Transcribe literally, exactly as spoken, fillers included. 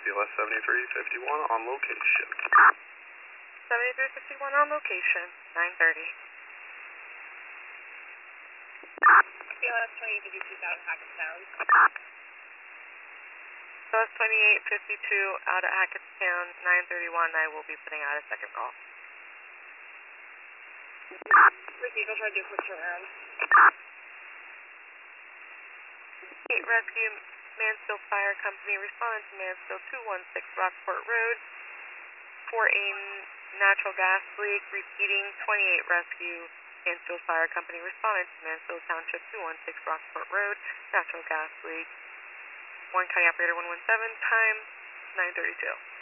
B L S seventy-three fifty-one on location. seventy-three fifty-one on location, nine thirty. B L S twenty-eight fifty-two out of Hackettstown. B L S twenty-eight fifty-two out at Hackettstown, nine thirty-one. I will be putting out a second call. Receive, I'll try to do a quick turnaround. State Rescue, Mansfield Fire Company, responding to Mansfield two one six Rockport Road for a natural gas leak. Repeating, twenty-eight Rescue, Mansfield Fire Company, responding to Mansfield Township two one six Rockport Road, natural gas leak. One County Operator one one seven, time nine thirty-two.